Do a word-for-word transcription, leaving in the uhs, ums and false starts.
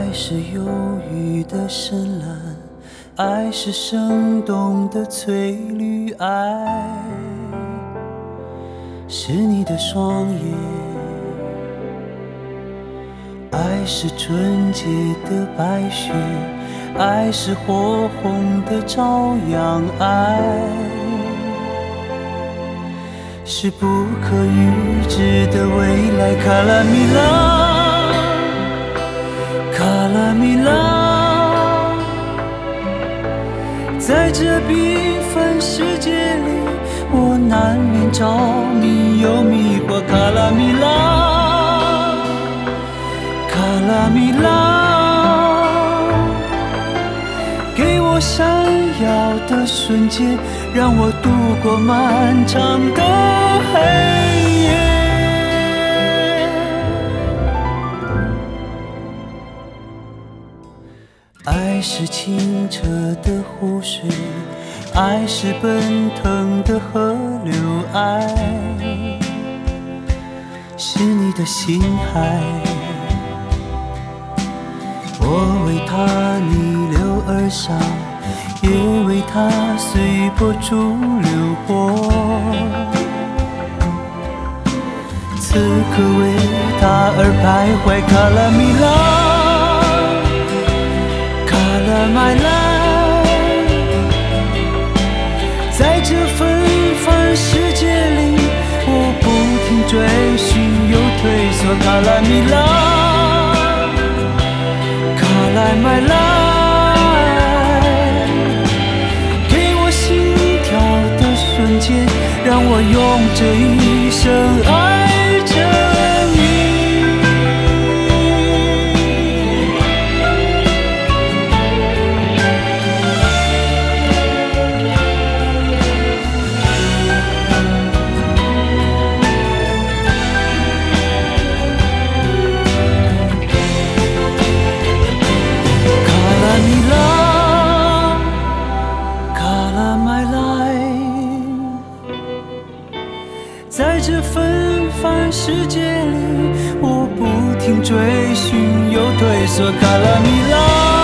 爱是忧郁的深蓝，爱是生动的翠绿，爱是你的双眼，爱是纯洁的白雪，爱是火红的朝阳，爱是不可预知的未来。卡拉米拉，卡拉米拉，在这缤纷世界里，我难免着迷又迷惑。卡拉米拉，卡拉米拉，给我闪耀的瞬间，让我度过漫长的黑夜。爱是清澈的湖水，爱是奔腾的河流，爱是你的心海，我为它逆流而上，也为它随波逐流过，此刻为它而徘徊。卡拉米拉，卡拉麦拉，在这纷繁世界里，我不停追寻又退缩。卡拉米拉，卡拉麦拉，给我心跳的瞬间，让我用这一生爱着你。在这纷繁世界里，我不停追寻又退缩。卡拉米拉。